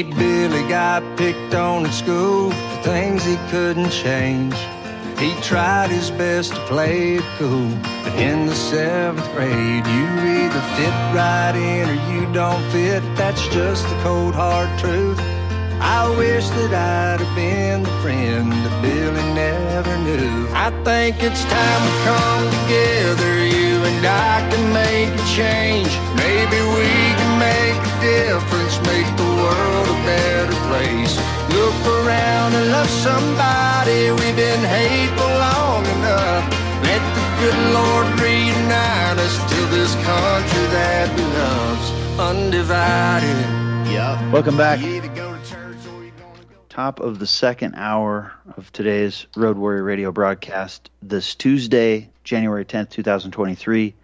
8, Billy got picked on in school for things he couldn't change. He tried his best to play it cool, but in the 7th grade, you either fit right in or you don't fit. That's just the cold hard truth. I wish that I'd have been the friend that Billy never knew. I think it's time we come together, you and I can make a change. Maybe we can make a difference, make the world a better place. Look around and love somebody, we've been hateful long enough. Let the good Lord reunite us till this country that we love's undivided. Yeah. Welcome back. Top of the second hour of today's Road Warrior Radio broadcast this Tuesday, January 10th, 2023.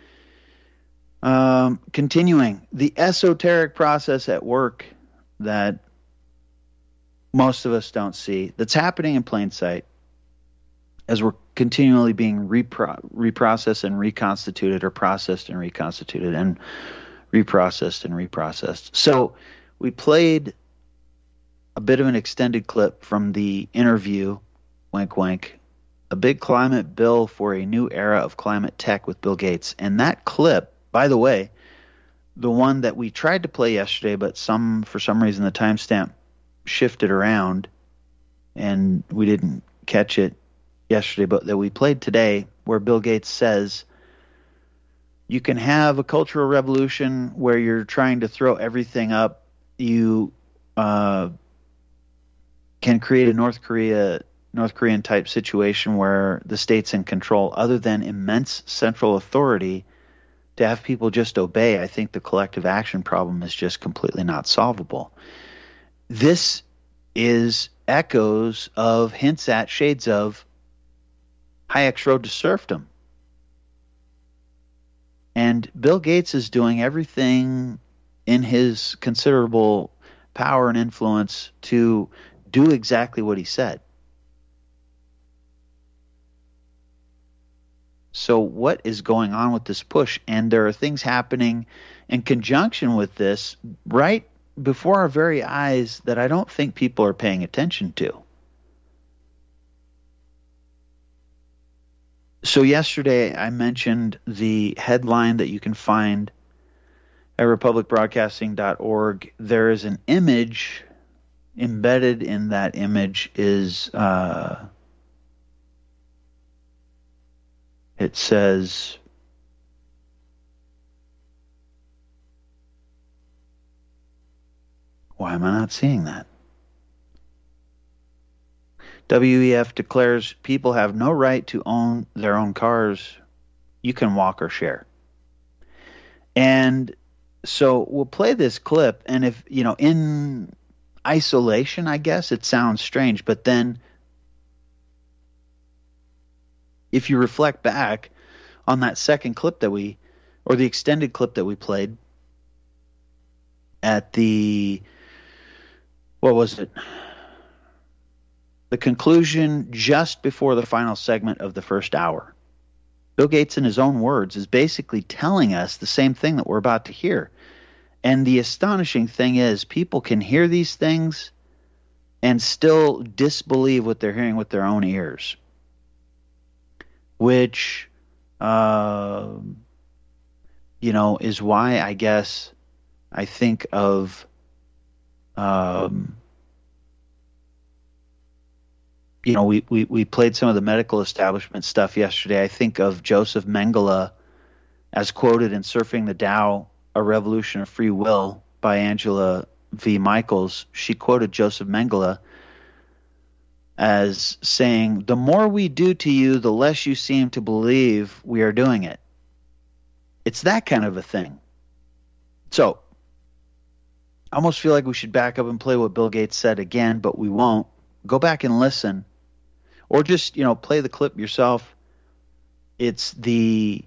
Continuing the esoteric process at work that most of us don't see, that's happening in plain sight as we're continually being reprocessed and reconstituted, or processed and reconstituted, and reprocessed and reprocessed. So we played a bit of an extended clip from the interview, wink wink, a big climate bill for a new era of climate tech with Bill Gates. And that clip, by the way, the one that we tried to play yesterday, but for some reason the timestamp shifted around and we didn't catch it yesterday, but that we played today, where Bill Gates says you can have a cultural revolution where you're trying to throw everything up. You can create a North Korean type situation where the state's in control, other than immense central authority to have people just obey. I think the collective action problem is just completely not solvable. This is echoes of, hints at, shades of Hayek's Road to Serfdom. And Bill Gates is doing everything in his considerable power and influence to do exactly what he said. So what is going on with this push? And there are things happening in conjunction with this right before our very eyes that I don't think people are paying attention to. So yesterday I mentioned the headline that you can find at republicbroadcasting.org. There is an image. Embedded in that image is, it says, why am I not seeing that? WEF declares people have no right to own their own cars. You can walk or share. And so we'll play this clip, and if, in isolation, I guess it sounds strange, but then if you reflect back on that second clip the extended clip that we played at the conclusion just before the final segment of the first hour, Bill Gates, in his own words, is basically telling us the same thing that we're about to hear. And the astonishing thing is, people can hear these things and still disbelieve what they're hearing with their own ears, which, is why I guess I think of, we played some of the medical establishment stuff yesterday. I think of Joseph Mengele as quoted in Surfing the Tao, A Revolution of Free Will by Angela V. Michaels. She quoted Joseph Mengele as saying, "The more we do to you, the less you seem to believe we are doing it." It's that kind of a thing. So I almost feel like we should back up and play what Bill Gates said again, but we won't. Go back and listen, or just, play the clip yourself. It's the,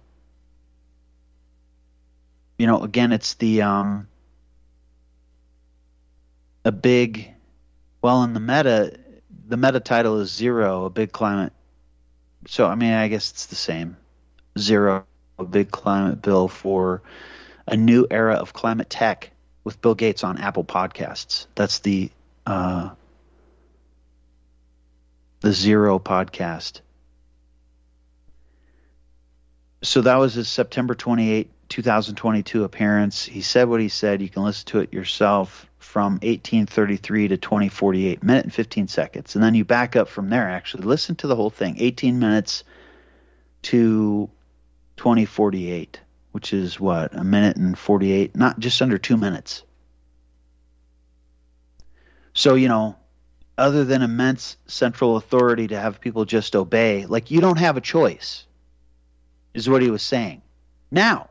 it's the, a big, in the meta title is Zero, a big climate. So, I guess it's the same. Zero, a big climate bill for a new era of climate tech with Bill Gates on Apple Podcasts. That's the Zero podcast. So that was his September 28, 2022 appearance. He said what he said. You can listen to it yourself from 1833 to 2048, minute and 15 seconds. And then you back up from there, actually. Listen to the whole thing, 18 minutes to 2048, which is what, a minute and 48, not just under 2 minutes. So, you know, other than immense central authority to have people just obey, like, you don't have a choice, is what he was saying. Now,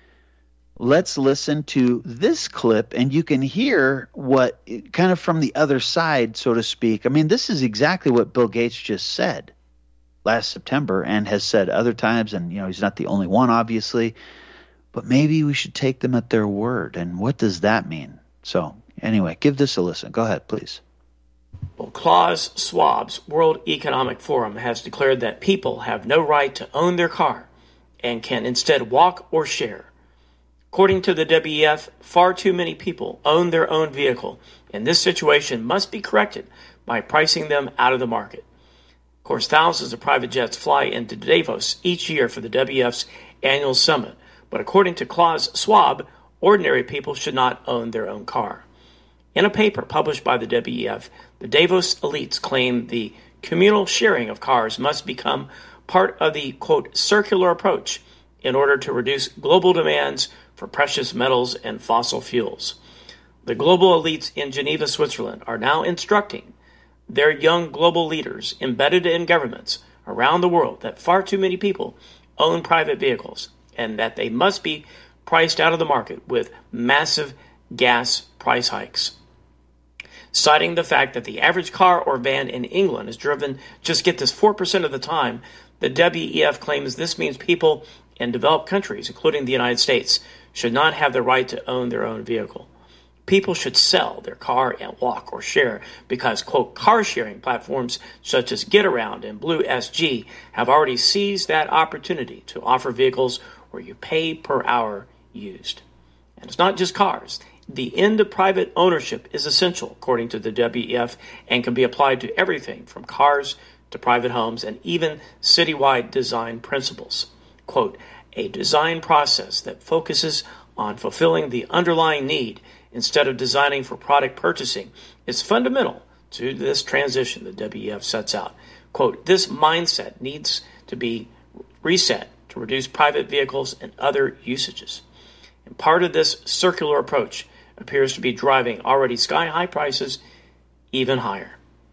let's listen to this clip, and you can hear what, kind of from the other side, so to speak. I mean, this is exactly what Bill Gates just said last September and has said other times, and, you know, he's not the only one, obviously, but maybe we should take them at their word. And what does that mean? So, anyway, give this a listen. Go ahead, please. Well, Klaus Schwab's World Economic Forum has declared that people have no right to own their car and can instead walk or share. According to the WEF, far too many people own their own vehicle, and this situation must be corrected by pricing them out of the market. Of course, thousands of private jets fly into Davos each year for the WEF's annual summit, but according to Klaus Schwab, ordinary people should not own their own car. In a paper published by the WEF, the Davos elites claim the communal sharing of cars must become part of the, quote, circular approach in order to reduce global demands for precious metals and fossil fuels. The global elites in Geneva, Switzerland, are now instructing their young global leaders embedded in governments around the world that far too many people own private vehicles and that they must be priced out of the market with massive gas price hikes. Citing the fact that the average car or van in England is driven, just get this, 4% of the time, the WEF claims this means people in developed countries, including the United States, should not have the right to own their own vehicle. People should sell their car and walk or share because, quote, car-sharing platforms such as GetAround and Blue SG have already seized that opportunity to offer vehicles where you pay per hour used. And it's not just cars. The end of private ownership is essential, according to the WEF, and can be applied to everything from cars to private homes and even citywide design principles. Quote, a design process that focuses on fulfilling the underlying need instead of designing for product purchasing is fundamental to this transition the WEF sets out. Quote, this mindset needs to be reset to reduce private vehicles and other usages. And part of this circular approach appears to be driving already sky-high prices even higher.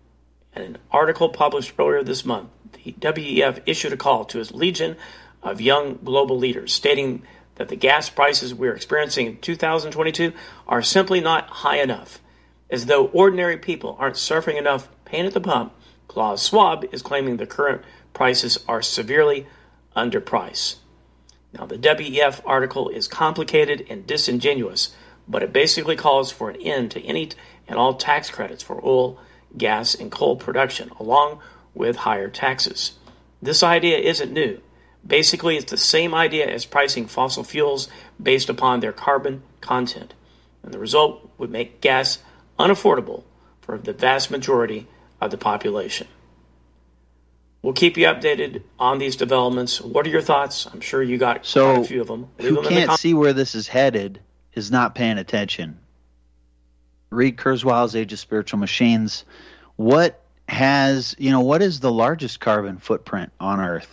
In an article published earlier this month, the WEF issued a call to its legion of young global leaders, stating that the gas prices we're experiencing in 2022 are simply not high enough. As though ordinary people aren't suffering enough pain at the pump, Klaus Schwab is claiming the current prices are severely underpriced. Now, the WEF article is complicated and disingenuous, but it basically calls for an end to any and all tax credits for oil, gas, and coal production, along with higher taxes. This idea isn't new. Basically, it's the same idea as pricing fossil fuels based upon their carbon content, and the result would make gas unaffordable for the vast majority of the population. We'll keep you updated on these developments. What are your thoughts? I'm sure you got quite a few of them. Who can't see where this is headed is not paying attention. Read Kurzweil's Age of Spiritual Machines. What is the largest carbon footprint on Earth?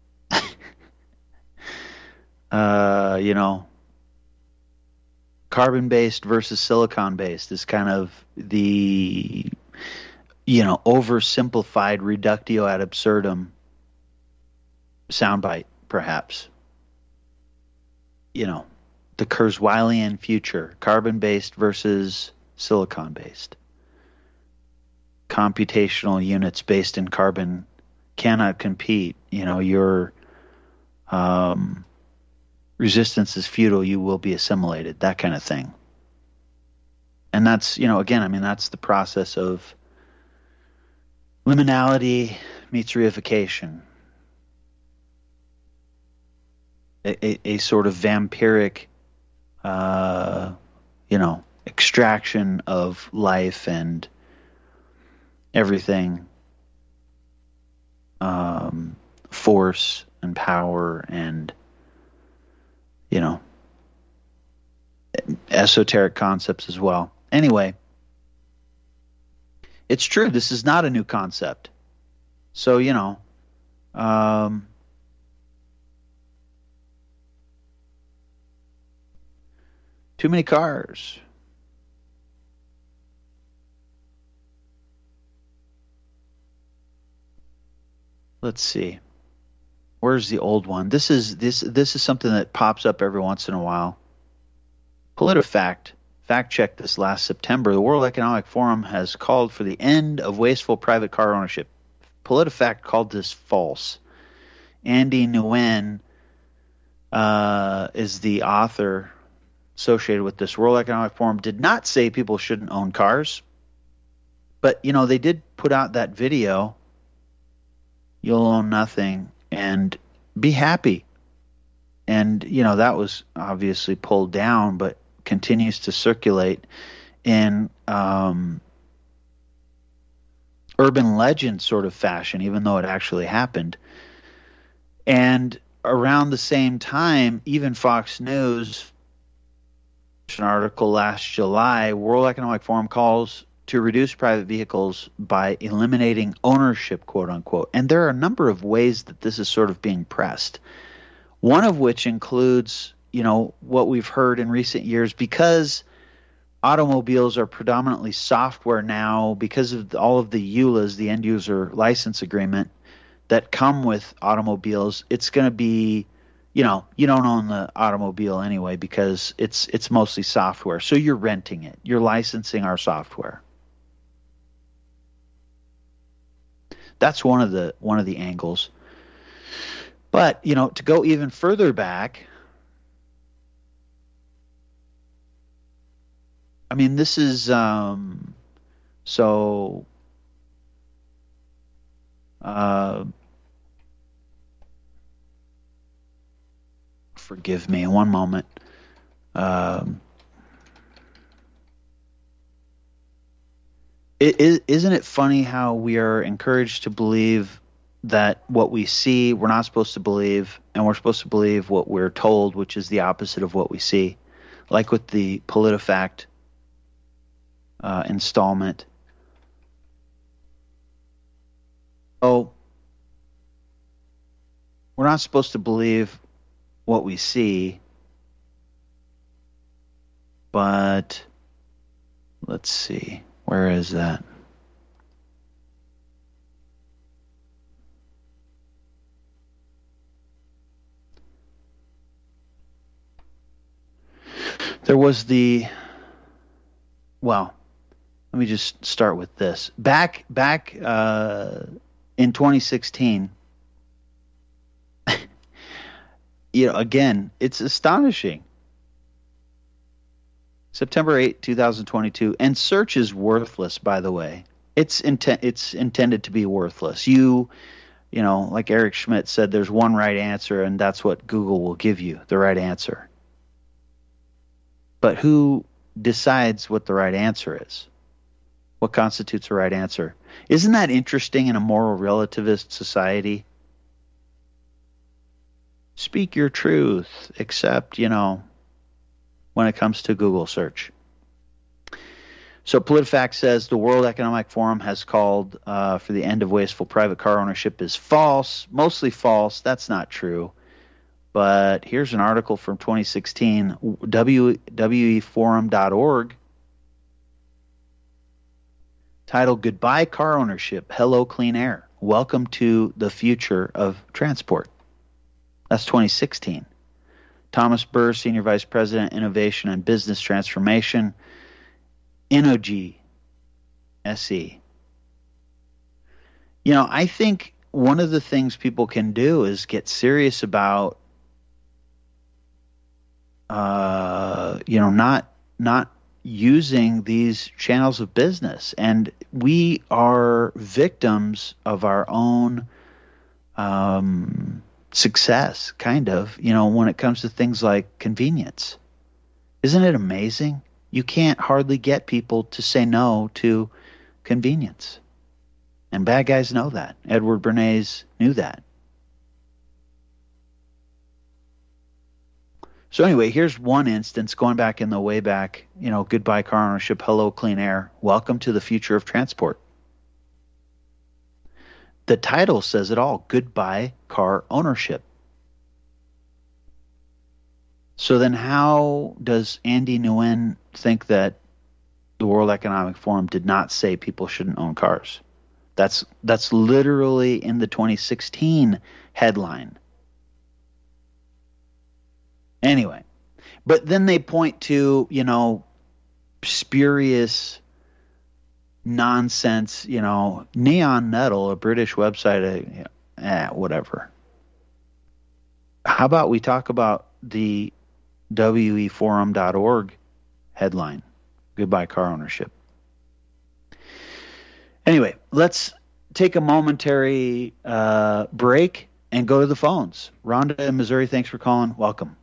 Carbon-based versus silicon-based is kind of the, oversimplified reductio ad absurdum soundbite, perhaps. The Kurzweilian future, carbon-based versus silicon-based. Computational units based in carbon cannot compete. Your resistance is futile, you will be assimilated, that kind of thing. And that's, that's the process of liminality meets reification. A sort of vampiric, extraction of life and everything, force and power and, esoteric concepts as well. Anyway, it's true. This is not a new concept. So, too many cars. Let's see. Where's the old one? This is something that pops up every once in a while. PolitiFact fact-checked this last September. The World Economic Forum has called for the end of wasteful private car ownership. PolitiFact called this false. Andy Nguyen is the author associated with this. World Economic Forum did not say people shouldn't own cars, but they did put out that video, "You'll own nothing and be happy," and that was obviously pulled down, but continues to circulate in urban legend sort of fashion, even though it actually happened. And around the same time, even Fox News, an article last July, World Economic Forum calls to reduce private vehicles by eliminating ownership, quote unquote. And there are a number of ways that this is sort of being pressed. One of which includes, what we've heard in recent years, because automobiles are predominantly software now, because of all of the EULAs, the end user license agreement, that come with automobiles, it's going to be, you don't own the automobile anyway because it's mostly software. So you're renting it. You're licensing our software. That's one of the angles. But, to go even further back, I mean, this is forgive me, one moment. Isn't it funny how we are encouraged to believe that what we see, we're not supposed to believe, and we're supposed to believe what we're told, which is the opposite of what we see? Like with the PolitiFact installment. Oh, we're not supposed to believe what we see, but let's see, where is that? There was let me just start with this. Back in 2016, again, it's astonishing. September 8, 2022, and search is worthless, by the way. It's intended to be worthless. Like Eric Schmidt said, there's one right answer, and that's what Google will give you, the right answer. But who decides what the right answer is? What constitutes a right answer? Isn't that interesting in a moral relativist society? Speak your truth, except, when it comes to Google search. So PolitiFact says the World Economic Forum has called for the end of wasteful private car ownership is false, mostly false. That's not true. But here's an article from 2016, weforum.org, titled Goodbye Car Ownership, Hello Clean Air. Welcome to the future of transport. That's 2016. Thomas Burr, Senior Vice President, Innovation and Business Transformation, Innogy SE. I think one of the things people can do is get serious about not using these channels of business. And we are victims of our own success, kind of, when it comes to things like convenience. Isn't it amazing? you can't hardly get people to say no to convenience. And bad guys know that. Edward Bernays knew that. So anyway, here's one instance going back in the way back, goodbye car ownership, hello clean air, welcome to the future of transport. The title says it all, goodbye car ownership. So then how does Andy Nguyen think that the World Economic Forum did not say people shouldn't own cars? That's literally in the 2016 headline. Anyway, but then they point to, spurious nonsense, Neon Nettle, a British website, whatever. How about we talk about the weforum.org headline, goodbye car ownership. Anyway, let's take a momentary break and go to the phones. Rhonda in Missouri, thanks for calling. Welcome.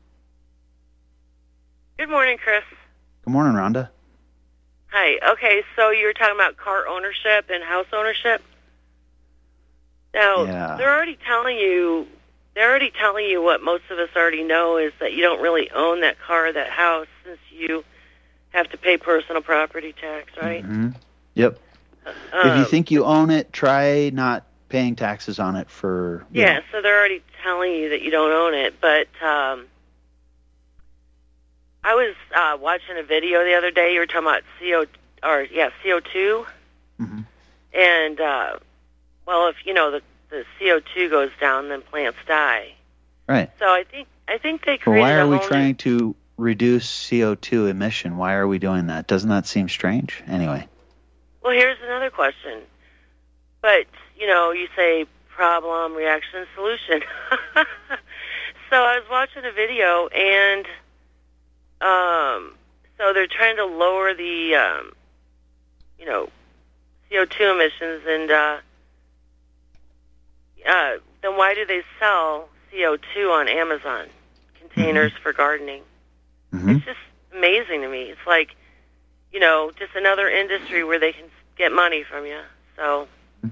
Good morning, Chris. Good morning, Rhonda. Hi. Okay, so you were talking about car ownership and house ownership. Now, they're already telling you what most of us already know is that you don't really own that car or that house since you have to pay personal property tax, right? Mm-hmm. Yep. If you think you own it, try not paying taxes on it for... Yeah, so they're already telling you that you don't own it, but I was watching a video the other day. You were talking about CO2. Mm-hmm. And, well, if, the CO2 goes down, then plants die. Right. So I think they created why are we trying to reduce CO2 emission? Why are we doing that? Doesn't that seem strange? Anyway. Well, here's another question. But, you say problem, reaction, solution. So I was watching a video, and so they're trying to lower the, CO2 emissions, and then why do they sell CO2 on Amazon containers for gardening? Mm-hmm. It's just amazing to me. It's like, just another industry where they can get money from you. So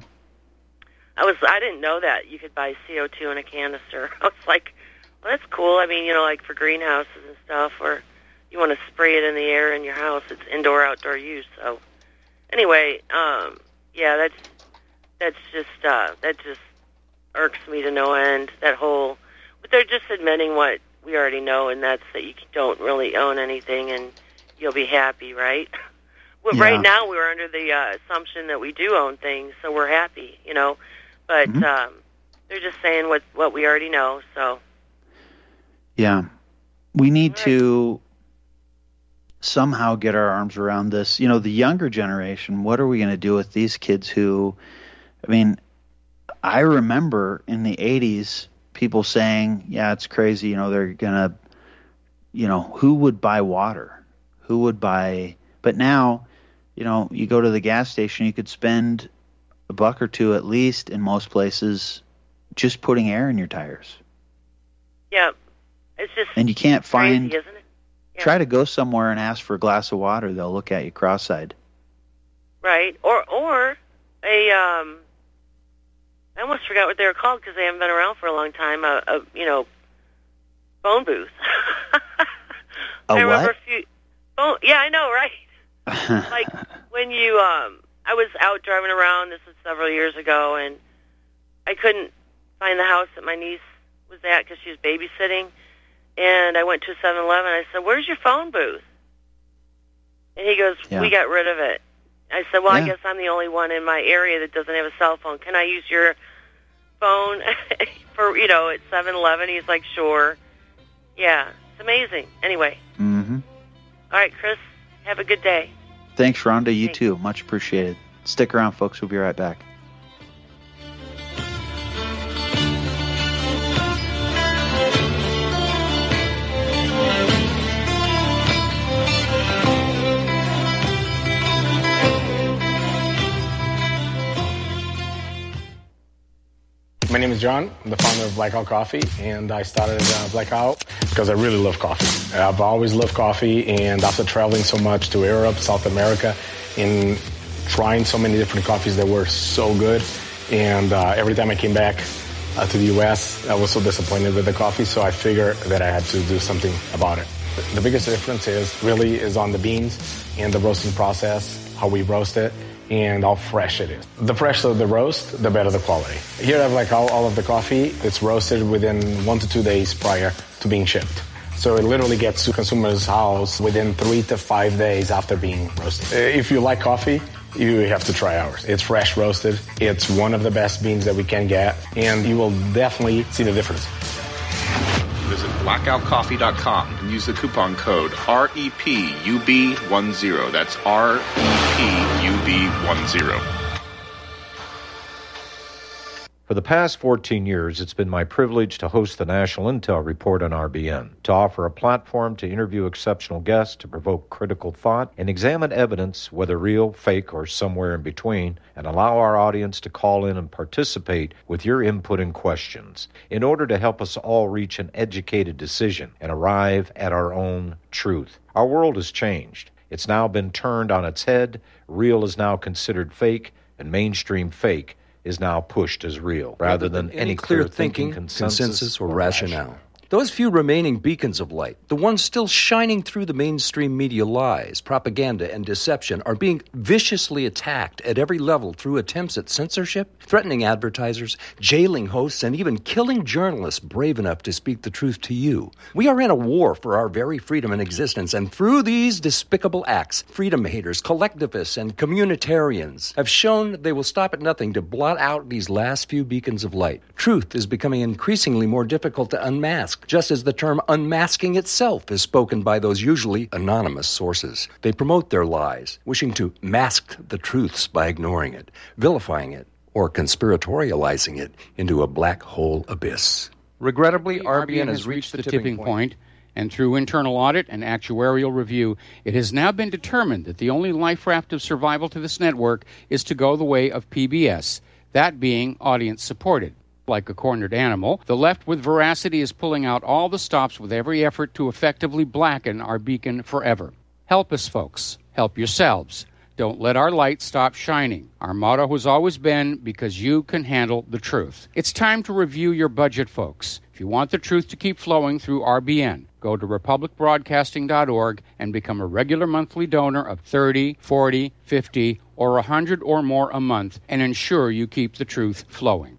I didn't know that you could buy CO2 in a canister. I was like, well, that's cool. I mean, like for greenhouses and stuff, or you want to spray it in the air in your house. It's indoor, outdoor use. So anyway, yeah, that just irks me to no end. But they're just admitting what we already know, and that's that you don't really own anything, and you'll be happy, right? Well, yeah. Right now, we're under the assumption that we do own things, so we're happy, But they're just saying what we already know. So, yeah, we need to somehow get our arms around this. The younger generation. What are we going to do with these kids who? I mean, I remember in the 80s people saying, "Yeah, it's crazy." They're gonna. Who would buy water? Who would buy? But now, you go to the gas station, you could spend $1 or $2 at least in most places just putting air in your tires. Yeah, it's just and you can't find. Crazy, isn't it? Yeah. Try to go somewhere and ask for a glass of water; they'll look at you cross-eyed. Right, or a I almost forgot what they were called because they haven't been around for a long time. A phone booth. I remember what? Yeah, I know, right? Like when you, I was out driving around. This was several years ago, and I couldn't find the house that my niece was at because she was babysitting. And I went to a 7-Eleven. I said, "Where's your phone booth?" And he goes, "We got rid of it." I said, "Well, I guess I'm the only one in my area that doesn't have a cell phone. Can I use your phone for at 7-Eleven?" He's like, "Sure." Yeah, it's amazing. Anyway. Mm-hmm. All right, Chris. Have a good day. Thanks, Rhonda. You too. Much appreciated. Stick around, folks. We'll be right back. My name is John. I'm the founder of Blackout Coffee, and I started Blackout because I really love coffee. I've always loved coffee, and after traveling so much to Europe, South America, and trying so many different coffees that were so good, and every time I came back to the U.S., I was so disappointed with the coffee, so I figured that I had to do something about it. The biggest difference is on the beans and the roasting process, how we roast it, and how fresh it is. The fresher the roast, the better the quality. Here I have like all of the coffee. It's roasted within 1 to 2 days prior to being shipped. So it literally gets to consumers' house within 3 to 5 days after being roasted. If you like coffee, you have to try ours. It's fresh roasted. It's one of the best beans that we can get, and you will definitely see the difference. Visit blackoutcoffee.com and use the coupon code REPUB10. That's REPUB10. For the past 14 years, it's been my privilege to host the National Intel Report on RBN, to offer a platform to interview exceptional guests, to provoke critical thought, and examine evidence, whether real, fake, or somewhere in between, and allow our audience to call in and participate with your input and questions in order to help us all reach an educated decision and arrive at our own truth. Our world has changed. It's now been turned on its head. Real is now considered fake, and mainstream fake is now pushed as real, rather than any clear thinking, consensus, or rationale. Those few remaining beacons of light, the ones still shining through the mainstream media lies, propaganda, and deception, are being viciously attacked at every level through attempts at censorship, threatening advertisers, jailing hosts, and even killing journalists brave enough to speak the truth to you. We are in a war for our very freedom and existence, and through these despicable acts, freedom haters, collectivists, and communitarians have shown they will stop at nothing to blot out these last few beacons of light. Truth is becoming increasingly more difficult to unmask, just as the term unmasking itself is spoken by those usually anonymous sources. They promote their lies, wishing to mask the truths by ignoring it, vilifying it, or conspiratorializing it into a black hole abyss. Regrettably, RBN has reached the tipping point, and through internal audit and actuarial review, it has now been determined that the only life raft of survival to this network is to go the way of PBS, that being audience-supported. Like a cornered animal, the left with veracity is pulling out all the stops with every effort to effectively blacken our beacon forever. Help us, folks. Help yourselves. Don't let our light stop shining. Our motto has always been, because you can handle the truth. It's time to review your budget, folks. If you want the truth to keep flowing through RBN, go to republicbroadcasting.org and become a regular monthly donor of $30, $40, $50, or $100 or more a month, and ensure you keep the truth flowing.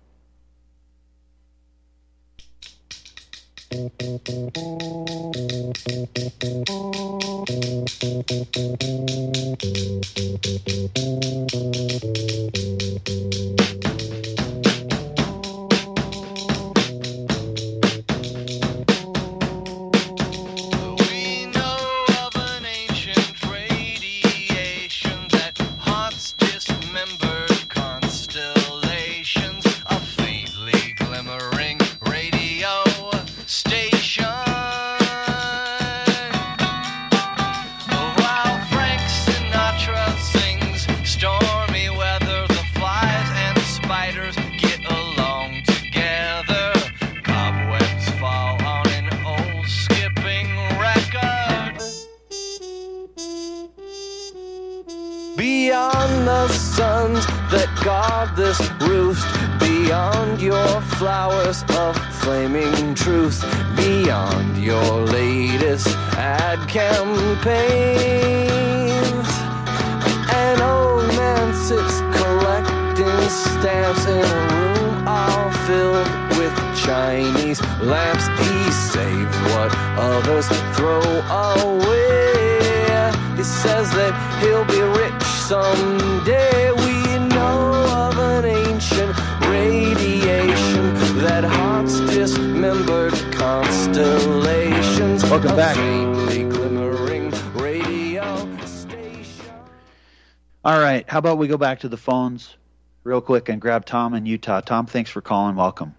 Beyond the suns that guard this roof, beyond your flowers of flaming truth, beyond your latest ad campaigns. An old man sits collecting stamps in a room all filled with Chinese lamps. He saves what others throw away. He says that he'll be rich someday. We know of an ancient radiation that haunts dismembered constellations. Welcome back. Faintly glimmering radio station. All right, how about we go back to the phones real quick and grab Tom in Utah. Tom, thanks for calling. Welcome.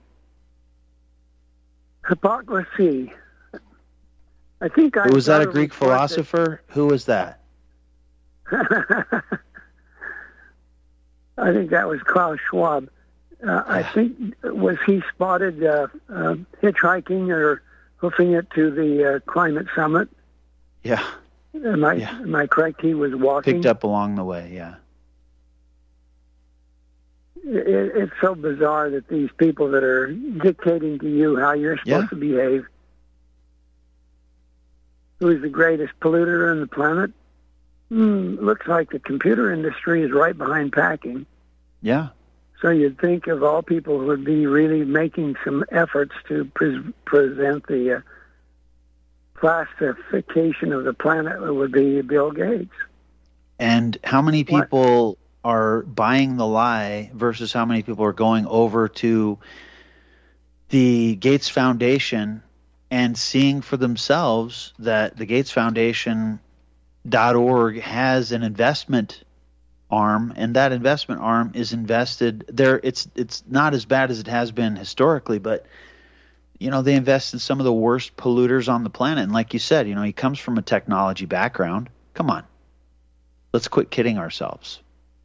Hypocrisy. I think I was that a Greek philosopher? Who was that? I think that was Klaus Schwab. I think, was he spotted hitchhiking or hoofing it to the climate summit? Yeah. Am I correct? He was walking? Picked up along the way, yeah. It's so bizarre that these people that are dictating to you how you're supposed to behave, who is the greatest polluter on the planet? Looks like the computer industry is right behind packing. Yeah. So you'd think of all people who would be really making some efforts to present the classification of the planet would be Bill Gates. And how many people are buying the lie versus how many people are going over to the Gates Foundation and seeing for themselves that the Gates Foundation.org has an investment arm, and that investment arm is invested there. It's not as bad as it has been historically, but they invest in some of the worst polluters on the planet. And like you said, he comes from a technology background. Come on, let's quit kidding ourselves.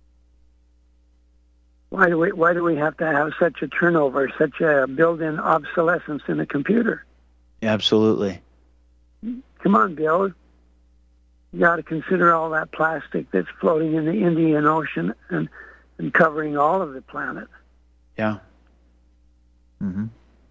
Why do we have to have such a turnover, such a built-in obsolescence in a computer? Absolutely. Come on, Bill. You got to consider all that plastic that's floating in the Indian Ocean and covering all of the planet. Yeah. Mm-hmm.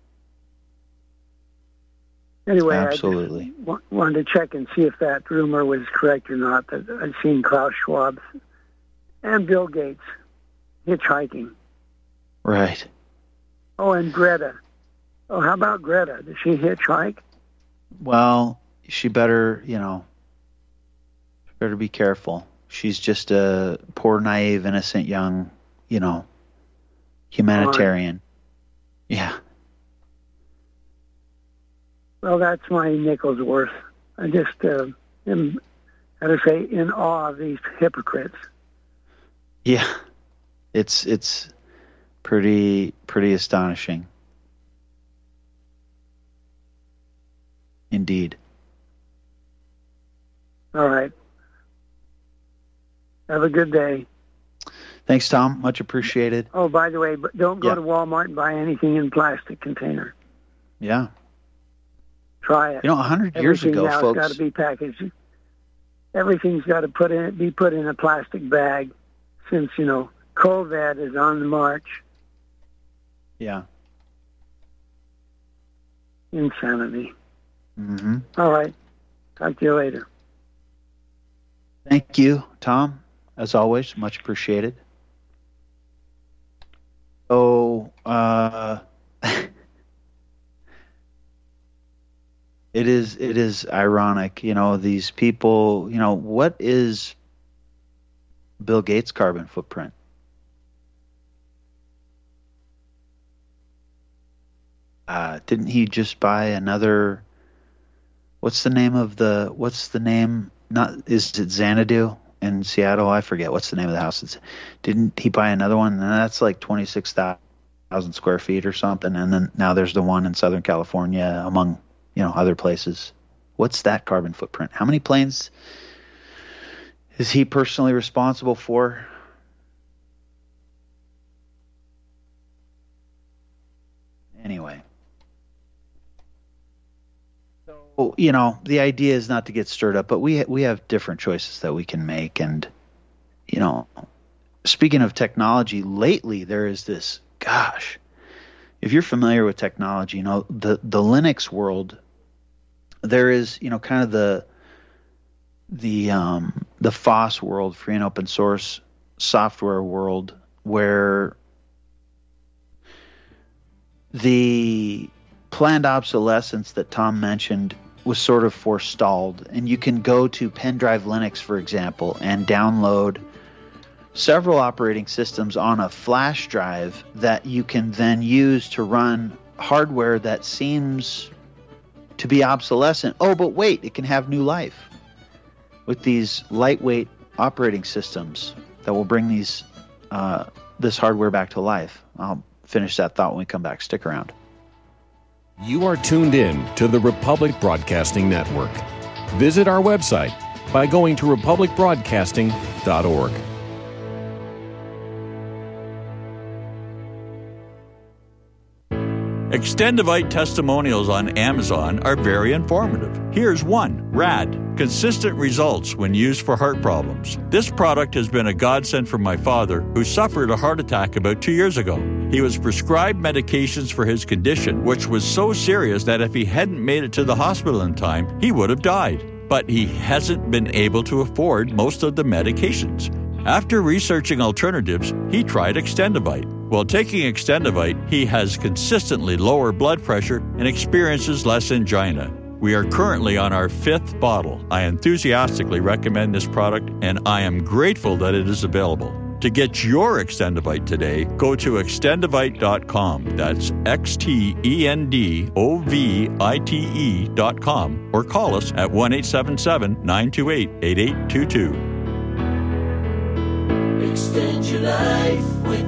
Anyway, absolutely. I just wanted to check and see if that rumor was correct or not, that I'd seen Klaus Schwab and Bill Gates hitchhiking. Right. Oh, and Greta. Oh, how about Greta? Does she hitchhike? Well, she better, better be careful. She's just a poor, naive, innocent young, humanitarian. Yeah. Well, that's my nickel's worth. I just am, how to say, in awe of these hypocrites. Yeah. It's pretty astonishing. Indeed. All right. Have a good day. Thanks, Tom. Much appreciated. Oh, by the way, don't go to Walmart and buy anything in plastic container. Yeah. Try it. 100 years ago, now folks. It's got to be packaged. Everything's got to be put in a plastic bag, since COVID is on the march. Yeah. Insanity. Mm-hmm. All right. Talk to you later. Thank you, Tom. As always, much appreciated. So, it is ironic, these people, what is Bill Gates' carbon footprint? Didn't he just buy another, is it Xanadu in Seattle? I forget what's the name of the house. Didn't he buy another one? And that's like 26,000 square feet or something. And then now there's the one in Southern California, among other places. What's that carbon footprint? How many planes is he personally responsible for? Anyway. So, the idea is not to get stirred up, but we have different choices that we can make. And, speaking of technology, lately there is this, if you're familiar with technology, the Linux world, there is, kind of the FOSS world, free and open source software world, where the planned obsolescence that Tom mentioned was sort of forestalled. And you can go to Pendrive Linux, for example, and download several operating systems on a flash drive that you can then use to run hardware that seems to be obsolescent. Oh, but wait, it can have new life with these lightweight operating systems that will bring this hardware back to life. I'll finish that thought when we come back. Stick around. You are tuned in to the Republic Broadcasting Network. Visit our website by going to republicbroadcasting.org. Extendivite testimonials on Amazon are very informative. Here's one. RAD. Consistent results when used for heart problems. This product has been a godsend for my father, who suffered a heart attack about 2 years ago. He was prescribed medications for his condition, which was so serious that if he hadn't made it to the hospital in time, he would have died. But he hasn't been able to afford most of the medications. After researching alternatives, he tried Extendivite. While taking Extendivite, he has consistently lower blood pressure and experiences less angina. We are currently on our 5th bottle. I enthusiastically recommend this product, and I am grateful that it is available. To get your Extendivite today, go to extendivite.com. That's XTENDOVITE.com, or call us at 1-877-928-8822. Extend your life with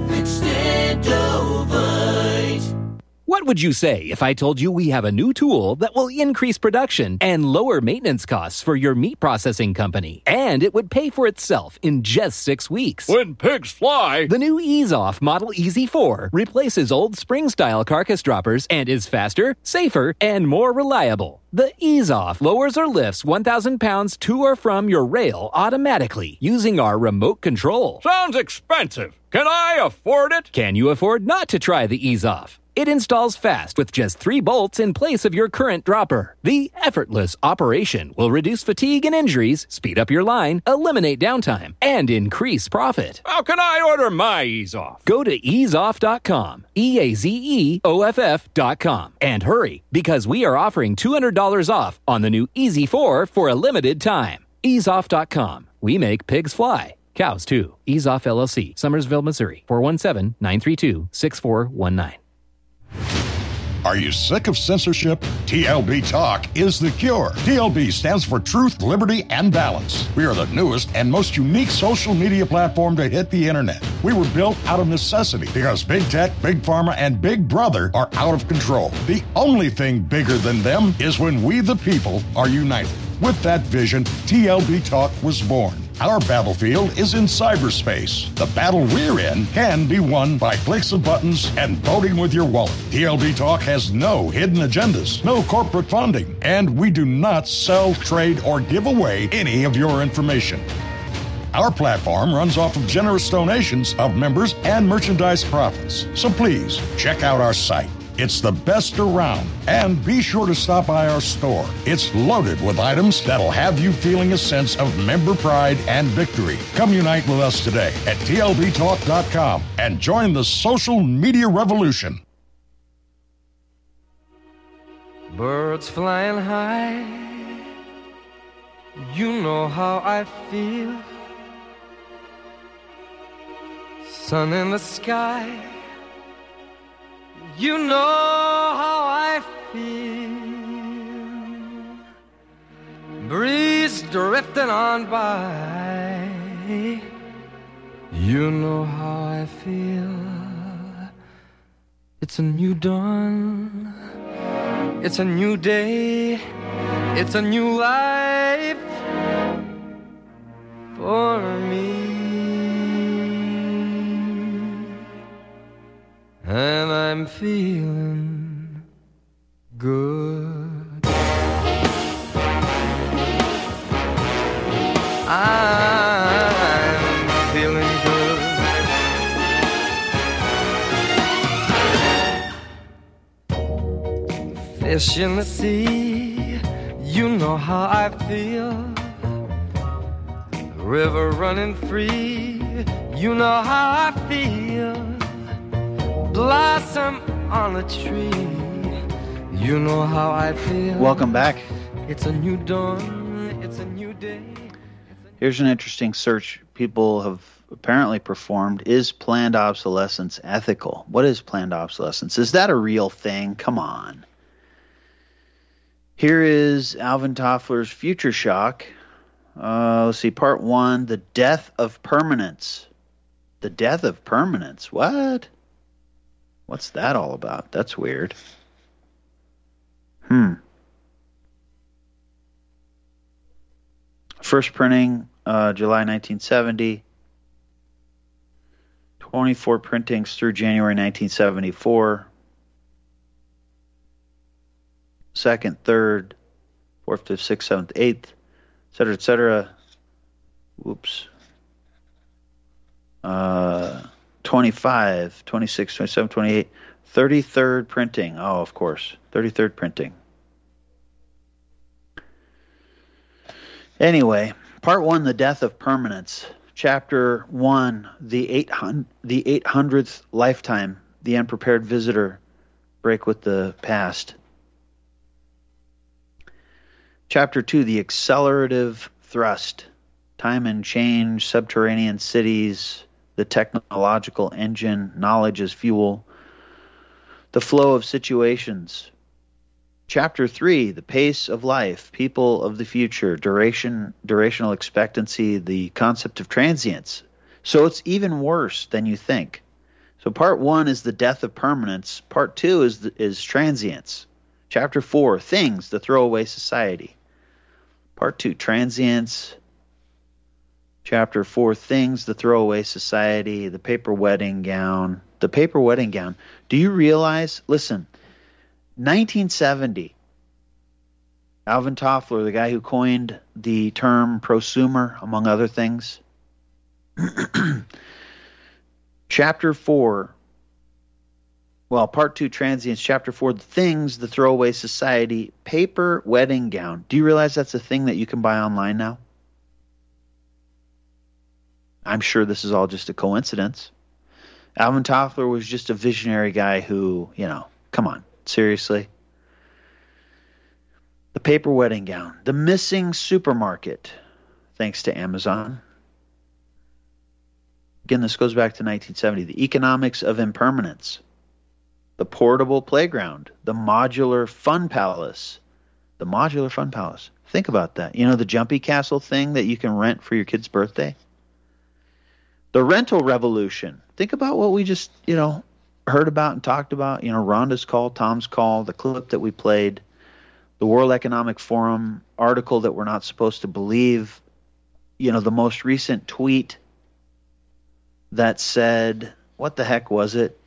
Extendovite. What would you say if I told you we have a new tool that will increase production and lower maintenance costs for your meat processing company? And it would pay for itself in just 6 weeks. When pigs fly! The new EaseOff Model EZ4 replaces old spring-style carcass droppers and is faster, safer, and more reliable. The EaseOff lowers or lifts 1,000 pounds to or from your rail automatically using our remote control. Sounds expensive. Can I afford it? Can you afford not to try the EaseOff? It installs fast with just 3 bolts in place of your current dropper. The effortless operation will reduce fatigue and injuries, speed up your line, eliminate downtime, and increase profit. How can I order my EaseOff? Go to easeoff.com, EAZEOFF.com, and hurry, because we are offering $200 off on the new EZ4 for a limited time. Easeoff.com. We make pigs fly. Cows, too. EaseOff LLC, Summersville, Missouri, 417-932-6419. Are you sick of censorship? TLB Talk is the cure. TLB stands for Truth, Liberty, and Balance. We are the newest and most unique social media platform to hit the internet. We were built out of necessity because Big Tech, Big Pharma, and Big Brother are out of control. The only thing bigger than them is when we, the people, are united. With that vision, TLB Talk was born. Our battlefield is in cyberspace. The battle we're in can be won by clicks of buttons and voting with your wallet. TLB Talk has no hidden agendas, no corporate funding, and we do not sell, trade, or give away any of your information. Our platform runs off of generous donations of members and merchandise profits. So please, check out our site. It's the best around. And be sure to stop by our store. It's loaded with items that'll have you feeling a sense of member pride and victory. Come unite with us today at TLBTalk.com and join the social media revolution. Birds flying high, you know how I feel. Sun in the sky, you know how I feel. Breeze drifting on by, you know how I feel. It's a new dawn, it's a new day, it's a new life for me. And I'm feeling good. I'm feeling good. Fish in the sea, you know how I feel. River running free, you know how I feel. Blossom on a tree, you know how I feel. Welcome back. It's a new dawn, it's a new day. Here's an interesting search people have apparently performed. Is planned obsolescence ethical? What is planned obsolescence? Is that a real thing? Come on. Here is Alvin Toffler's Future Shock. Let's see, part 1, the death of permanence. The death of permanence. What? What's that all about? That's weird. First printing, July 1970. 24 printings through January 1974. 2nd, 3rd, 4th, 5th, 6th, 7th, 8th, etc., etc. Whoops. 25, 26, 27, 28, 33rd printing. Oh, of course. 33rd printing. Anyway, part 1, the death of permanence. Chapter 1, the 800th lifetime, the unprepared visitor, break with the past. Chapter 2, the accelerative thrust, time and change, subterranean cities, the technological engine, knowledge as fuel, the flow of situations. Chapter 3, the pace of life, people of the future, durational expectancy, the concept of transience. So it's even worse than you think. So part 1 is the death of permanence. Part 2 is transience. Chapter 4, things, the throwaway society. Part 2, transience. Chapter 4, things, the throwaway society, the paper wedding gown. The paper wedding gown. Do you realize, listen, 1970, Alvin Toffler, the guy who coined the term prosumer, among other things. Chapter 4, well, part 2, transience. Chapter 4, the things, the throwaway society, paper wedding gown. Do you realize that's a thing that you can buy online now? I'm sure this is all just a coincidence. Alvin Toffler was just a visionary guy who, come on, seriously. The paper wedding gown. The missing supermarket, thanks to Amazon. Again, this goes back to 1970. The economics of impermanence. The portable playground. The modular fun palace. The modular fun palace. Think about that. The Jumpy Castle thing that you can rent for your kid's birthday? The rental revolution. Think about what we just, heard about and talked about. Rhonda's call, Tom's call, the clip that we played, the World Economic Forum article that we're not supposed to believe, the most recent tweet that said, what the heck was it?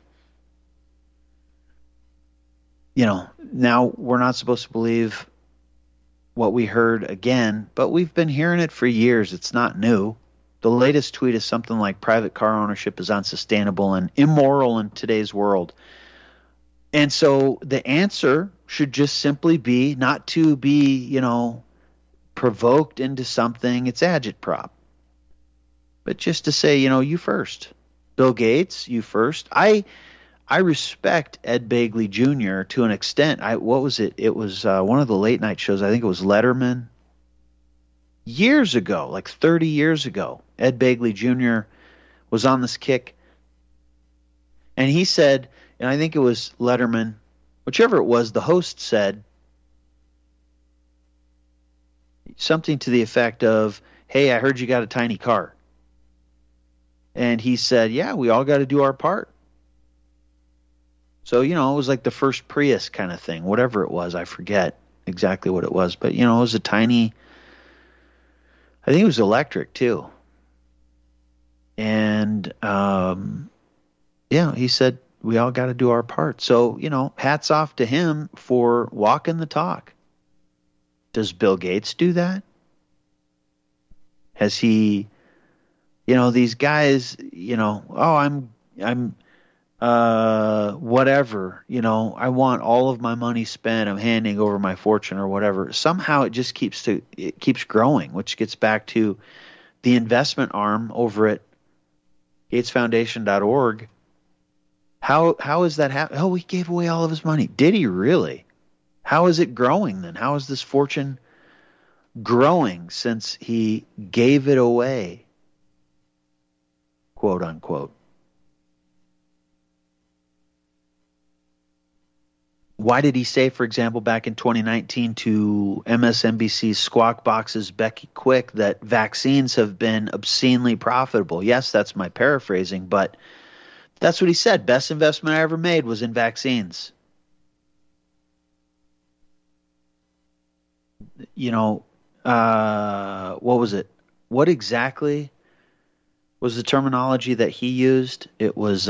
Now we're not supposed to believe what we heard again, but we've been hearing it for years. It's not new. The latest tweet is something like private car ownership is unsustainable and immoral in today's world. And so the answer should just simply be not to be, provoked into something. It's agitprop. But just to say, you first. Bill Gates, you first. I respect Ed Begley Jr. to an extent. What was it? It was one of the late night shows. I think it was Letterman. Years ago, like 30 years ago, Ed Begley Jr. was on this kick. And he said, and I think it was Letterman, whichever it was, the host said something to the effect of, hey, I heard you got a tiny car. And he said, yeah, we all got to do our part. So, it was like the first Prius kind of thing, whatever it was. I forget exactly what it was. But, it was a tiny, I think it was electric too. And, he said, we all got to do our part. So, hats off to him for walking the talk. Does Bill Gates do that? Has he, these guys, I'm whatever, I want all of my money spent. I'm handing over my fortune or whatever. Somehow it just keeps growing, which gets back to the investment arm over at GatesFoundation.org. How is that happening? Oh, he gave away all of his money. Did he really? How is it growing then? How is this fortune growing since he gave it away? Quote unquote. Why did he say, for example, back in 2019 to MSNBC's Squawk Box's Becky Quick that vaccines have been obscenely profitable? Yes, that's my paraphrasing, but that's what he said. Best investment I ever made was in vaccines. What was it? What exactly was the terminology that he used? It was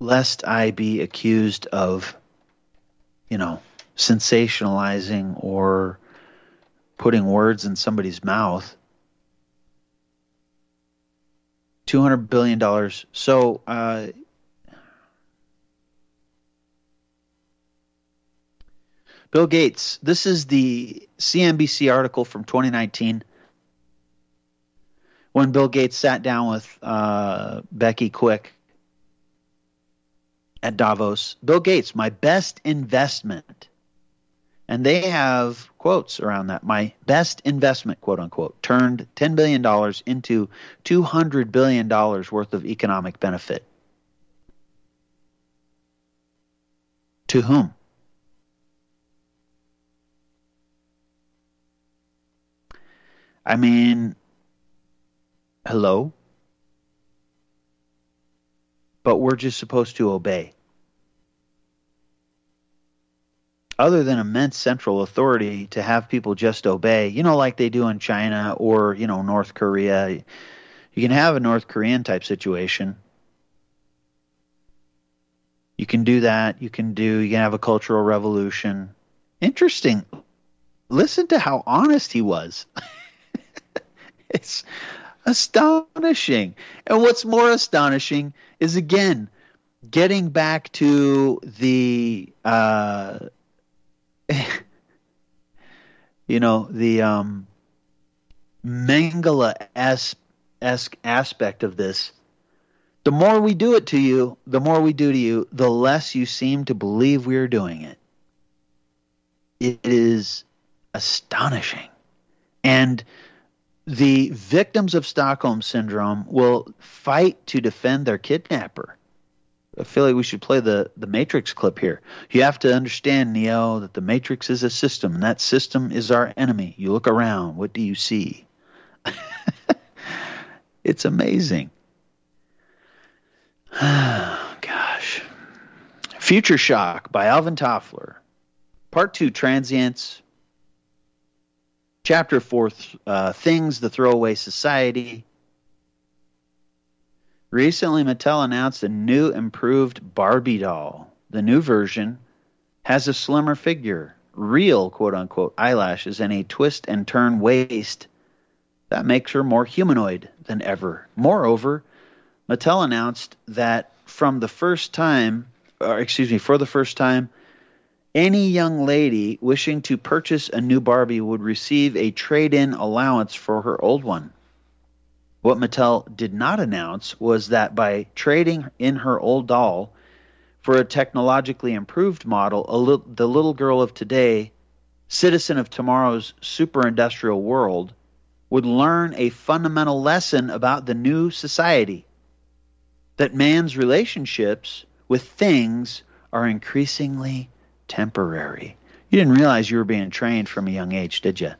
lest I be accused of, sensationalizing or putting words in somebody's mouth. $200 billion. So, Bill Gates, this is the CNBC article from 2019 when Bill Gates sat down with Becky Quick at Davos. Bill Gates, my best investment. And they have quotes around that. My best investment, quote unquote, turned $10 billion into $200 billion worth of economic benefit. To whom? I mean, hello? But we're just supposed to obey. Other than immense central authority to have people just obey, like they do in China or, North Korea. You can have a North Korean type situation. You can do that. You can have a cultural revolution. Interesting. Listen to how honest he was. It's astonishing. And what's more astonishing is, again, getting back to the Mengele-esque aspect of this. The more we do it to you, the more we do to you, the less you seem to believe we are doing it. It is astonishing. And the victims of Stockholm Syndrome will fight to defend their kidnapper. I feel like we should play the Matrix clip here. You have to understand, Neo, that the Matrix is a system, and that system is our enemy. You look around, what do you see? It's amazing. Gosh. Future Shock by Alvin Toffler. Part 2, Transients. Chapter 4, Things, the Throwaway Society. Recently, Mattel announced a new improved Barbie doll. The new version has a slimmer figure, real quote-unquote eyelashes, and a twist-and-turn waist that makes her more humanoid than ever. Moreover, Mattel announced that for the first time, any young lady wishing to purchase a new Barbie would receive a trade-in allowance for her old one. What Mattel did not announce was that by trading in her old doll for a technologically improved model, the little girl of today, citizen of tomorrow's super-industrial world, would learn a fundamental lesson about the new society, that man's relationships with things are increasingly temporary. You didn't realize you were being trained from a young age, did you?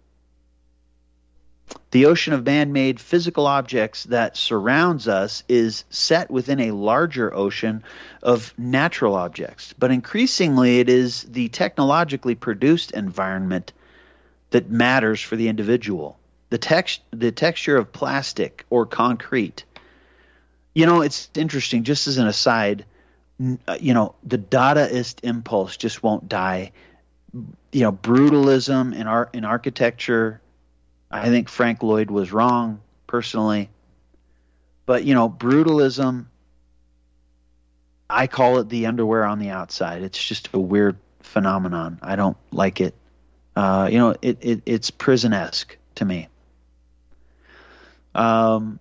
The ocean of man-made physical objects that surrounds us is set within a larger ocean of natural objects. But increasingly, it is the technologically produced environment that matters for the individual. The texture of plastic or concrete. It's interesting, just as an aside, the Dadaist impulse just won't die. Brutalism in architecture, I think Frank Lloyd was wrong, personally. But, brutalism, I call it the underwear on the outside. It's just a weird phenomenon. I don't like it. It's prison-esque to me. But,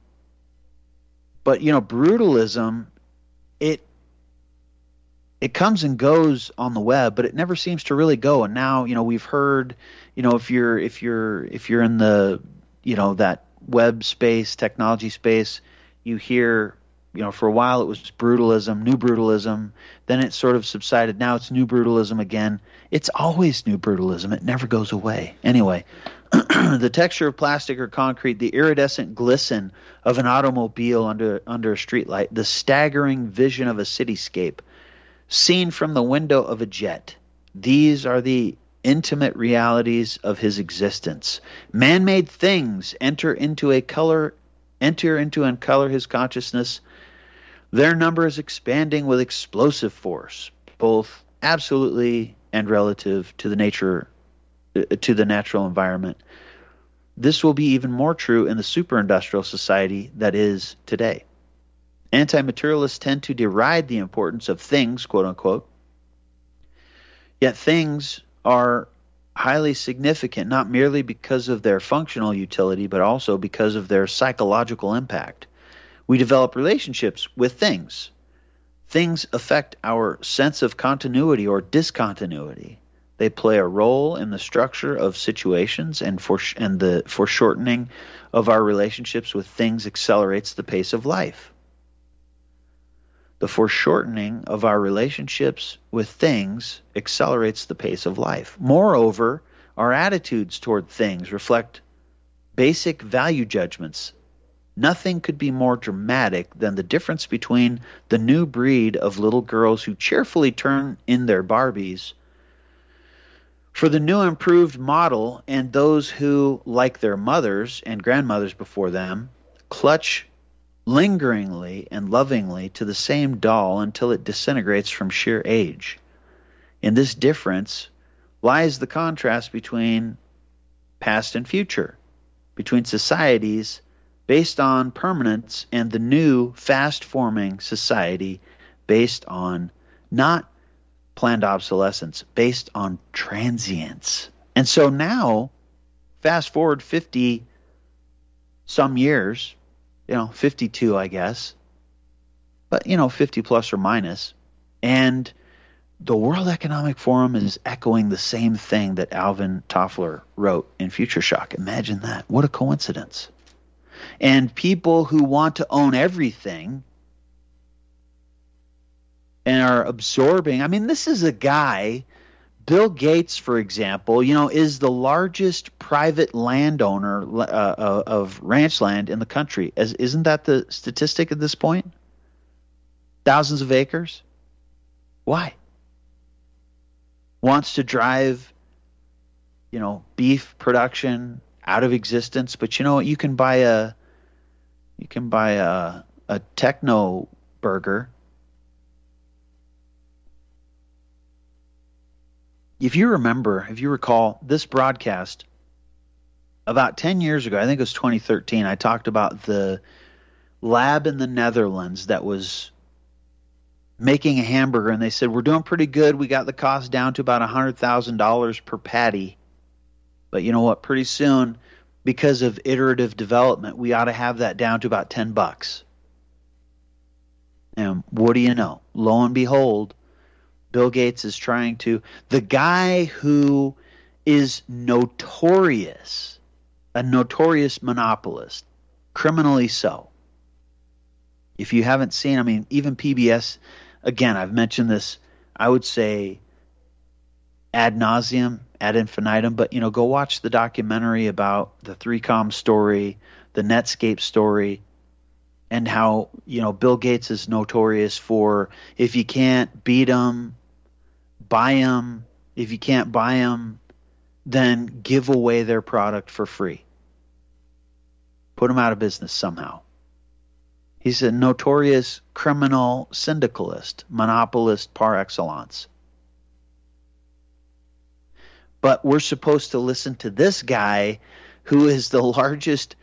brutalism, it comes and goes on the web, but it never seems to really go. And now, we've heard, if you're in the, that web space, technology space, you hear, for a while it was brutalism, new brutalism, then it sort of subsided. Now it's new brutalism again. It's always new brutalism. It never goes away. Anyway, the texture of plastic or concrete, the iridescent glisten of an automobile under a streetlight, the staggering vision of a cityscape, seen from the window of a jet. These are the intimate realities of his existence. Man-made things enter into and color his consciousness. Their number is expanding with explosive force, both absolutely and relative to the natural environment. This will be even more true in the super-industrial society that is today. Anti-materialists tend to deride the importance of things, quote unquote. Yet things are highly significant, not merely because of their functional utility, but also because of their psychological impact. We develop relationships with things. Things affect our sense of continuity or discontinuity. They play a role in the structure of situations, and the foreshortening of our relationships with things accelerates the pace of life. The foreshortening of our relationships with things accelerates the pace of life. Moreover, our attitudes toward things reflect basic value judgments. Nothing could be more dramatic than the difference between the new breed of little girls who cheerfully turn in their Barbies for the new improved model and those who, like their mothers and grandmothers before them, clutch lingeringly and lovingly to the same doll until it disintegrates from sheer age. In this difference lies the contrast between past and future, between societies based on permanence and the new, fast-forming society based on not planned obsolescence, based on transience. And so now, fast forward 50-some years, 52, I guess, but, 50 plus or minus, and the World Economic Forum is echoing the same thing that Alvin Toffler wrote in Future Shock. Imagine that. What a coincidence. And people who want to own everything and are absorbing. I mean, this is a guy, Bill Gates, for example, is the largest private landowner of ranch land in the country. Isn't that the statistic at this point? Thousands of acres? Why? Wants to drive, beef production out of existence, but you can buy a Techno burger. If you recall this broadcast about 10 years ago, I think it was 2013, I talked about the lab in the Netherlands that was making a hamburger, and they said, we're doing pretty good. We got the cost down to about $100,000 per patty. But you know what? Pretty soon, because of iterative development, we ought to have that down to about $10. And what do you know? Lo and behold, Bill Gates is trying to, the guy who is a notorious monopolist, criminally so. If you haven't seen, even PBS, again, I've mentioned this, I would say ad nauseum, ad infinitum, but, go watch the documentary about the 3Com story, the Netscape story, and how, Bill Gates is notorious for, if you can't beat him, buy them. If you can't buy them, then give away their product for free. Put them out of business somehow. He's a notorious criminal syndicalist, monopolist par excellence. But we're supposed to listen to this guy who is the largest,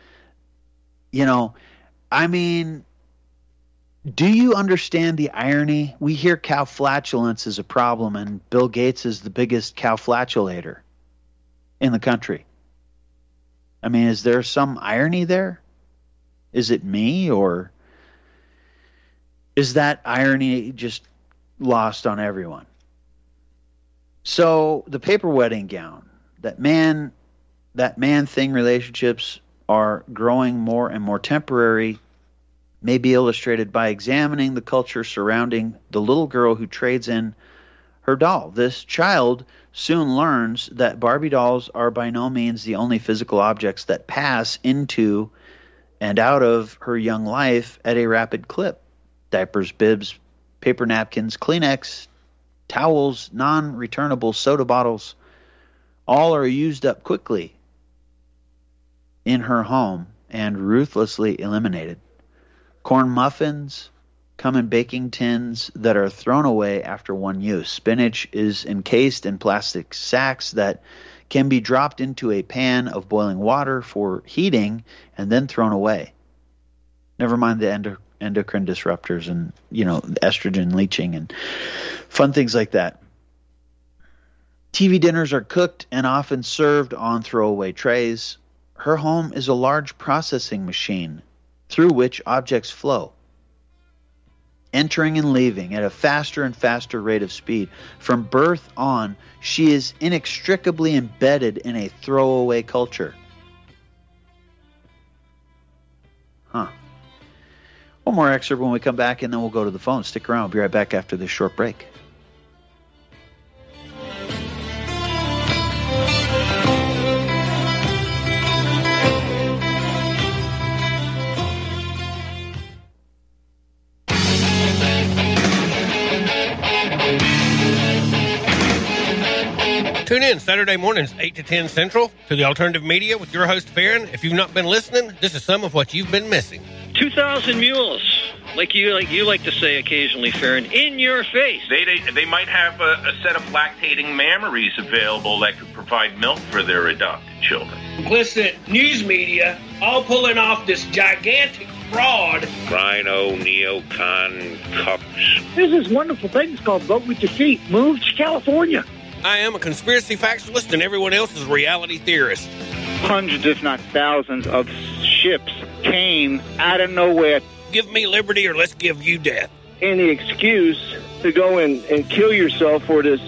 do you understand the irony? We hear cow flatulence is a problem, and Bill Gates is the biggest cow flatulator in the country. Is there some irony there? Is it me, or is that irony just lost on everyone? So the paper wedding gown, that man-thing relationships are growing more and more temporary, may be illustrated by examining the culture surrounding the little girl who trades in her doll. This child soon learns that Barbie dolls are by no means the only physical objects that pass into and out of her young life at a rapid clip. Diapers, bibs, paper napkins, Kleenex, towels, non-returnable soda bottles, all are used up quickly in her home and ruthlessly eliminated. Corn muffins, come in baking tins that are thrown away after one use. Spinach is encased in plastic sacks that can be dropped into a pan of boiling water for heating and then thrown away. Never mind the endocrine disruptors and, estrogen leaching and fun things like that. TV dinners are cooked and often served on throwaway trays. Her home is a large processing machine through which objects flow, entering and leaving at a faster and faster rate of speed. From birth on, she is inextricably embedded in a throwaway culture. One more excerpt when we come back, and then we'll go to the phone. Stick around. We'll be right back after this short break. Tune in Saturday mornings, 8 to 10 Central, to the Alternative Media with your host, Farron. If you've not been listening, this is some of what you've been missing. 2,000 mules, like you like to say occasionally, Farron, in your face. They might have a set of lactating mammaries available that could provide milk for their adopted children. Complicit news media all pulling off this gigantic fraud. Rhino, neocon, cucks. There's this wonderful thing called Vote With Your Feet. Move to California. I am a conspiracy factualist, and everyone else is a reality theorist. Hundreds, if not thousands, of ships came out of nowhere. Give me liberty or let's give you death. Any excuse to go and kill yourself for this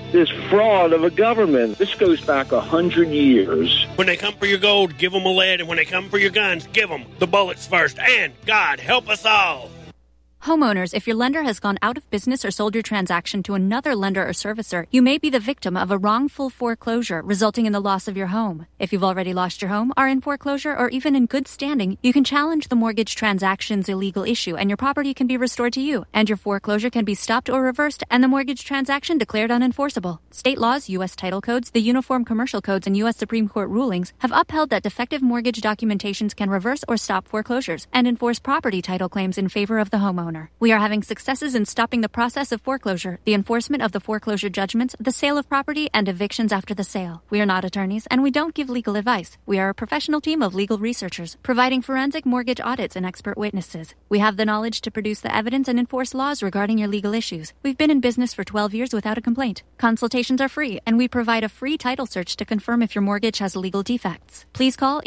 fraud of a government. This goes back 100 years. When they come for your gold, give them a lead, and when they come for your guns, give them the bullets first. And God help us all. Homeowners, if your lender has gone out of business or sold your transaction to another lender or servicer, you may be the victim of a wrongful foreclosure, resulting in the loss of your home. If you've already lost your home, are in foreclosure, or even in good standing, you can challenge the mortgage transaction's illegal issue, and your property can be restored to you, and your foreclosure can be stopped or reversed, and the mortgage transaction declared unenforceable. State laws, U.S. title codes, the Uniform Commercial Codes, and U.S. Supreme Court rulings have upheld that defective mortgage documentations can reverse or stop foreclosures and enforce property title claims in favor of the homeowner. We are having successes in stopping the process of foreclosure, the enforcement of the foreclosure judgments, the sale of property, and evictions after the sale. We are not attorneys, and we don't give legal advice. We are a professional team of legal researchers, providing forensic mortgage audits and expert witnesses. We have the knowledge to produce the evidence and enforce laws regarding your legal issues. We've been in business for 12 years without a complaint. Consultations are free, and we provide a free title search to confirm if your mortgage has legal defects. Please call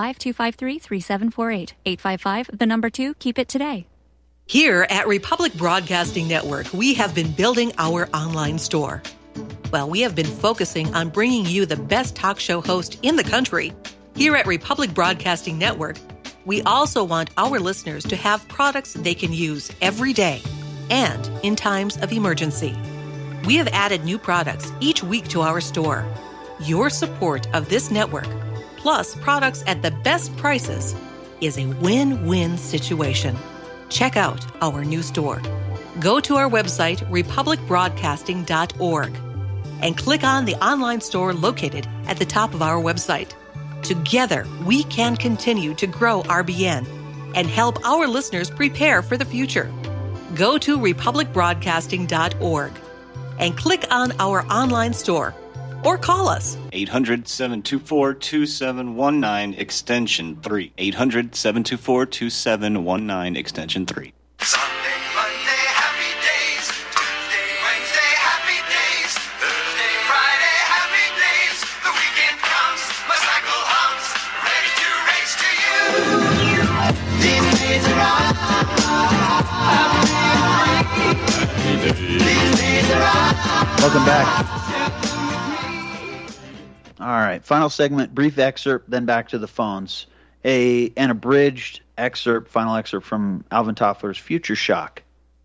855-253-3748. 855, keep it today. Here at Republic Broadcasting Network, we have been building our online store. Well, we have been focusing on bringing you the best talk show host in the country. Here at Republic Broadcasting Network, we also want our listeners to have products they can use every day and in times of emergency. We have added new products each week to our store. Your support of this network, plus products at the best prices, is a win-win situation. Check out our new store. Go to our website, republicbroadcasting.org, and click on the online store located at the top of our website. Together, we can continue to grow RBN and help our listeners prepare for the future. Go to republicbroadcasting.org and click on our online store or call us. 800-724-2719, extension 3. 800-724-2719, extension 3. Sunday, Monday, happy days. Tuesday, Wednesday, happy days. Thursday, Friday, happy days. The weekend comes, my cycle hums, ready to race to you. These days are all happy days. These days are all. Welcome back. All right, final segment, brief excerpt, then back to the phones. An abridged excerpt, final excerpt from Alvin Toffler's Future Shock.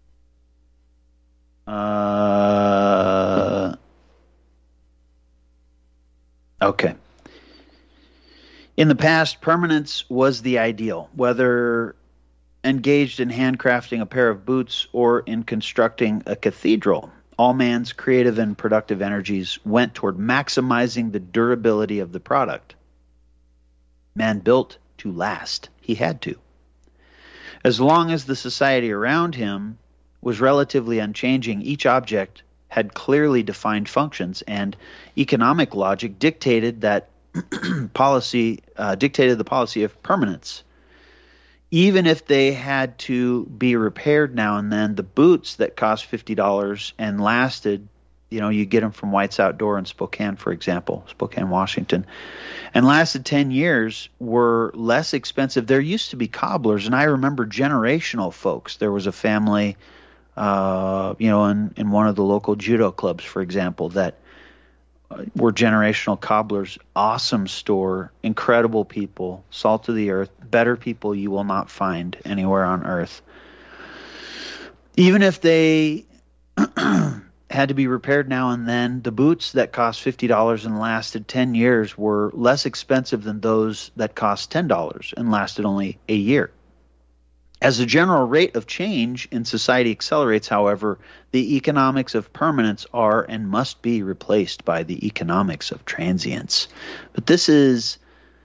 Okay. In the past, permanence was the ideal, whether engaged in handcrafting a pair of boots or in constructing a cathedral. All man's creative and productive energies went toward maximizing the durability of the product. Man built to last. He had to. As long as the society around him was relatively unchanging, each object had clearly defined functions, and economic logic dictated that dictated the policy of permanence. Even if they had to be repaired now and then, the boots that cost $50 and lasted, you get them from White's Outdoor in Spokane, for example, Spokane, Washington, and lasted 10 years were less expensive. There used to be cobblers, and I remember generational folks. There was a family, in one of the local judo clubs, for example, that were generational cobblers. Awesome store, incredible people, salt of the earth, better people you will not find anywhere on earth. Even if they had to be repaired now and then, the boots that cost $50 and lasted 10 years were less expensive than those that cost $10 and lasted only a year. As the general rate of change in society accelerates, however, the economics of permanence are and must be replaced by the economics of transience. But this is,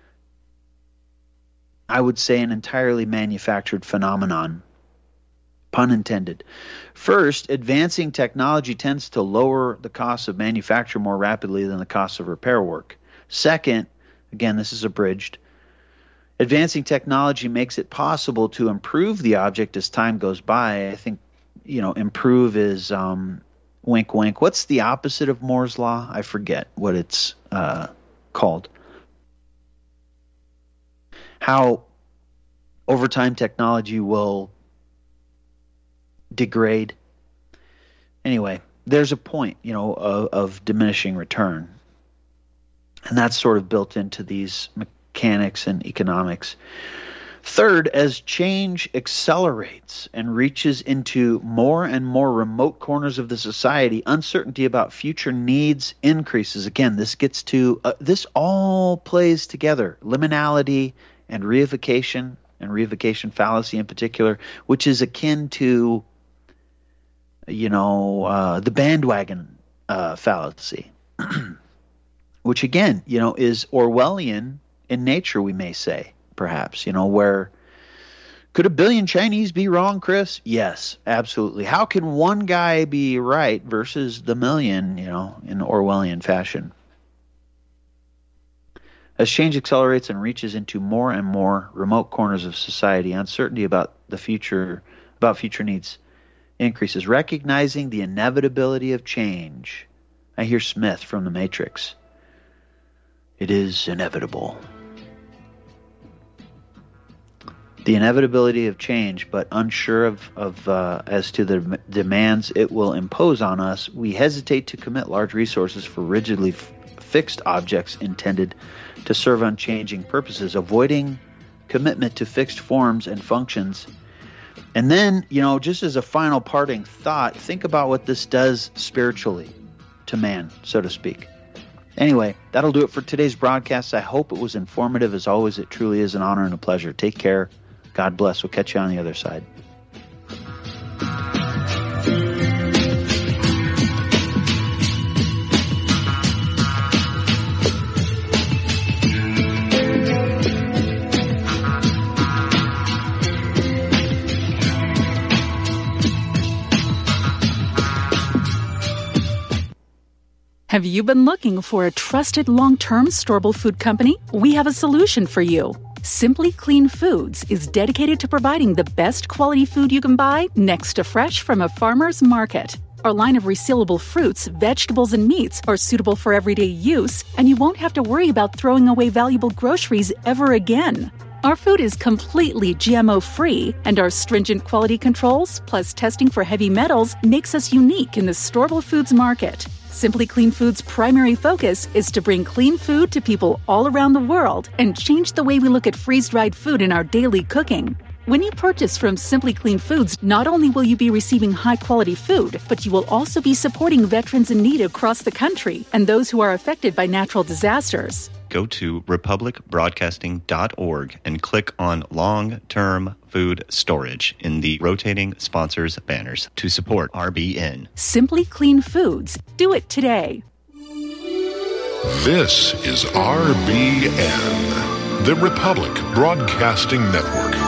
I would say, an entirely manufactured phenomenon. Pun intended. First, advancing technology tends to lower the cost of manufacture more rapidly than the cost of repair work. Second, again, this is abridged, advancing technology makes it possible to improve the object as time goes by. I think, improve is wink, wink. What's the opposite of Moore's Law? I forget what it's called. How over time technology will degrade. Anyway, there's a point, of diminishing return. And that's sort of built into these mechanics and economics. Third, as change accelerates and reaches into more and more remote corners of the society, uncertainty about future needs increases. Again, this gets to, this all plays together. Liminality and reification fallacy in particular, which is akin to, the bandwagon fallacy, which again, is Orwellian in nature, we may say, perhaps, where could a billion Chinese be wrong, Chris? Yes, absolutely. How can one guy be right versus the million, in Orwellian fashion? As change accelerates and reaches into more and more remote corners of society, uncertainty about future needs increases. Recognizing the inevitability of change. I hear Smith from The Matrix. It is inevitable. The inevitability of change, but unsure of as to the demands it will impose on us, we hesitate to commit large resources for rigidly fixed objects intended to serve unchanging purposes, avoiding commitment to fixed forms and functions. And then, just as a final parting thought, think about what this does spiritually to man, so to speak. Anyway, that'll do it for today's broadcast. I hope it was informative. As always, it truly is an honor and a pleasure. Take care. God bless. We'll catch you on the other side. Have you been looking for a trusted long-term storable food company? We have a solution for you. Simply Clean Foods is dedicated to providing the best quality food you can buy next to fresh from a farmer's market. Our line of resealable fruits, vegetables, and meats are suitable for everyday use, and you won't have to worry about throwing away valuable groceries ever again. Our food is completely GMO-free, and our stringent quality controls, plus testing for heavy metals, makes us unique in the storable foods market. Simply Clean Foods' primary focus is to bring clean food to people all around the world and change the way we look at freeze-dried food in our daily cooking. When you purchase from Simply Clean Foods, not only will you be receiving high-quality food, but you will also be supporting veterans in need across the country and those who are affected by natural disasters. Go to republicbroadcasting.org and click on Long-Term Food Storage in the rotating sponsors banners to support RBN. Simply Clean Foods. Do it today. This is RBN, the Republic Broadcasting Network.